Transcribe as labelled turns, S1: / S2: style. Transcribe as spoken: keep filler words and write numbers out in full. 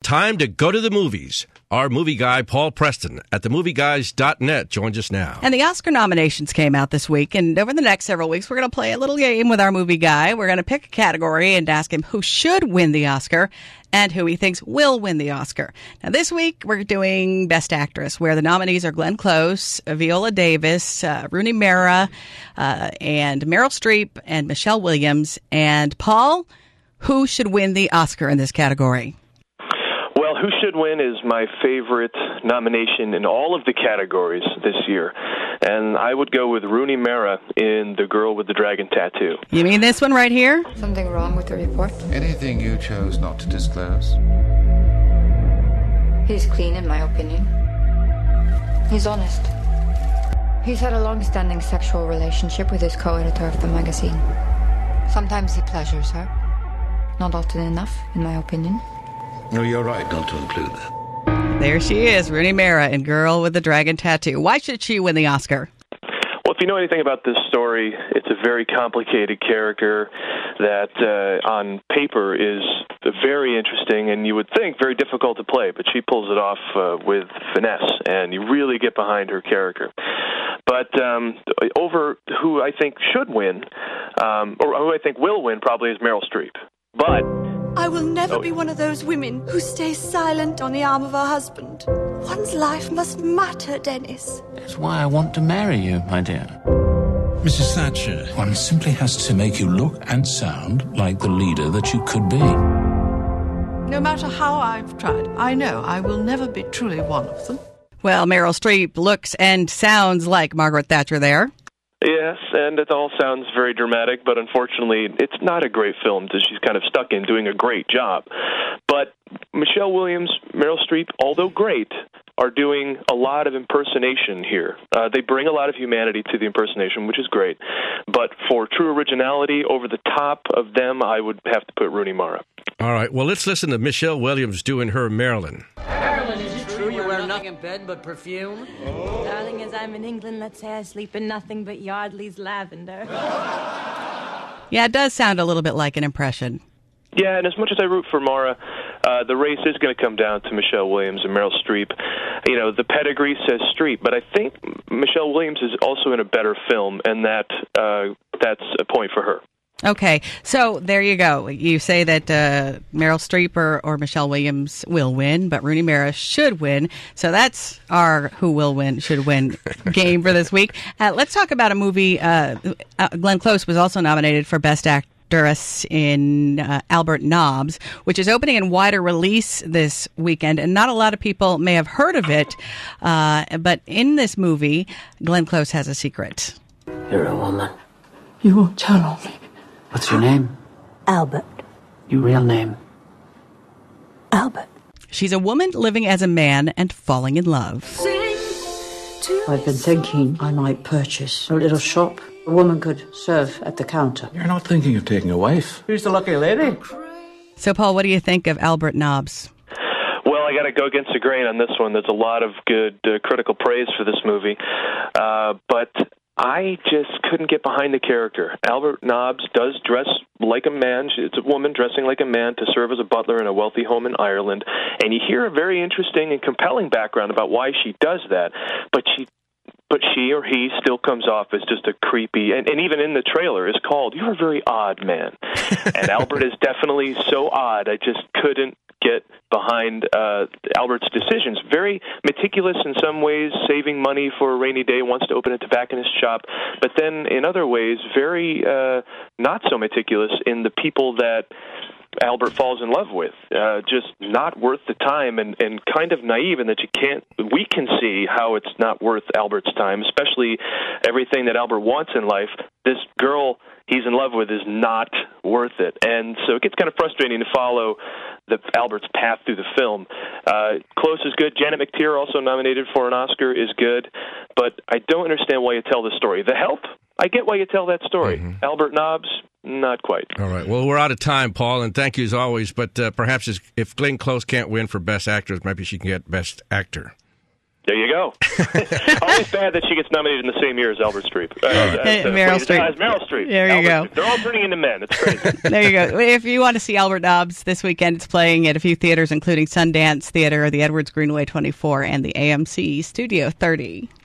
S1: time to go to the movies. Our movie guy, Paul Preston, at the movie guys dot net, joins us now.
S2: And the Oscar nominations came out this week, and over the next several weeks, we're going to play a little game with our movie guy. We're going to pick a category and ask him who should win the Oscar and who he thinks will win the Oscar. Now, this week, we're doing Best Actress, where the nominees are Glenn Close, Viola Davis, uh, Rooney Mara, uh, and Meryl Streep, and Michelle Williams. And, Paul, who should win the Oscar in this category?
S3: Well, Who Should Win is my favorite nomination in all of the categories this year. And I would go with Rooney Mara in The Girl with the Dragon Tattoo.
S2: You mean this one right here?
S4: Something wrong with the report?
S5: Anything you chose not to disclose?
S4: He's clean, in my opinion. He's honest. He's had a long-standing sexual relationship with his co-editor of the magazine. Sometimes he pleasures her. Not often enough, in my opinion.
S5: No, you're right not to include that.
S2: There she is, Rooney Mara in Girl with the Dragon Tattoo. Why should she win the Oscar?
S3: Well, if you know anything about this story, it's a very complicated character that uh, on paper is very interesting and you would think very difficult to play, but she pulls it off uh, with finesse, and you really get behind her character. But um, over who I think should win, um, or who I think will win, probably is Meryl Streep. But
S6: I will never
S3: oh,
S6: be one of those women who stay silent on the arm of her husband. One's life must matter, Dennis.
S7: That's why I want to marry you, my dear.
S8: Missus Thatcher, one simply has to make you look and sound like the leader that you could be.
S9: No matter how I've tried, I know I will never be truly one of them.
S2: Well, Meryl Streep looks and sounds like Margaret Thatcher there.
S3: Yes, and it all sounds very dramatic, but unfortunately, it's not a great film that she's kind of stuck in doing a great job. But Michelle Williams, Meryl Streep, although great, are doing a lot of impersonation here. Uh, they bring a lot of humanity to the impersonation, which is great. But for true originality, over the top of them, I would have to put Rooney Mara.
S1: All right, well, let's listen to Michelle Williams doing her Marilyn.
S7: Marilyn, is it true you wear nothing in bed but perfume?
S10: Oh. Darling, as I'm in England, let's say I sleep in nothing but Yardley's lavender.
S2: Yeah, it does sound a little bit like an impression.
S3: Yeah, and as much as I root for Mara, uh, the race is going to come down to Michelle Williams and Meryl Streep. You know, the pedigree says Streep, but I think Michelle Williams is also in a better film, and that uh, that's a point for her.
S2: Okay, so there you go. You say that uh, Meryl Streep or, or Michelle Williams will win, but Rooney Mara should win. So that's our who will win, should win game for this week. Uh, let's talk about a movie. Uh, uh, Glenn Close was also nominated for Best Actress in uh, Albert Nobbs, which is opening in wider release this weekend. And not a lot of people may have heard of it, uh, but in this movie, Glenn Close has a secret.
S7: You're a woman.
S9: You won't tell on me.
S7: What's your name?
S6: Albert.
S7: Your real name?
S6: Albert.
S2: She's a woman living as a man and falling in love.
S11: I've been thinking I might purchase a little shop. A woman could serve at the counter.
S8: You're not thinking of taking a wife.
S7: Who's the lucky lady?
S2: So, Paul, what do you think of Albert Nobbs?
S3: Well, I got to go against the grain on this one. There's a lot of good uh, critical praise for this movie. Uh, but I just couldn't get behind the character. Albert Nobbs does dress like a man. It's a woman dressing like a man to serve as a butler in a wealthy home in Ireland. And you hear a very interesting and compelling background about why she does that. But she But she or he still comes off as just a creepy, and, and even in the trailer is called, "You're a very odd man." And Albert is definitely so odd, I just couldn't get behind uh, Albert's decisions. Very meticulous in some ways, saving money for a rainy day, wants to open a tobacconist shop, but then in other ways, very uh, not so meticulous in the people that Albert falls in love with. Uh, just not worth the time, and, and kind of naive in that you can't, we can see how it's not worth Albert's time, especially everything that Albert wants in life. This girl he's in love with is not worth it. And so it gets kind of frustrating to follow the Albert's path through the film. Uh, Close is good. Janet McTeer, also nominated for an Oscar, is good. But I don't understand why you tell this story. The Help, I get why you tell that story. Mm-hmm. Albert Nobbs, not quite.
S1: All right. Well, we're out of time, Paul, and thank you as always. But uh, perhaps if Glenn Close can't win for Best Actress, maybe she can get Best Actor.
S3: There you go. Always bad that she gets nominated in the same year as Albert Streep. Uh, as,
S2: Hey,
S3: uh,
S2: Meryl
S3: wait,
S2: Streep.
S3: As Meryl Streep.
S2: There you
S3: Albert
S2: go.
S3: Streep. They're all turning into men. It's crazy.
S2: There you go. If you want to see Albert Nobbs this weekend, it's playing at a few theaters, including Sundance Theater, the Edwards Greenway twenty-four, and the A M C Studio thirty.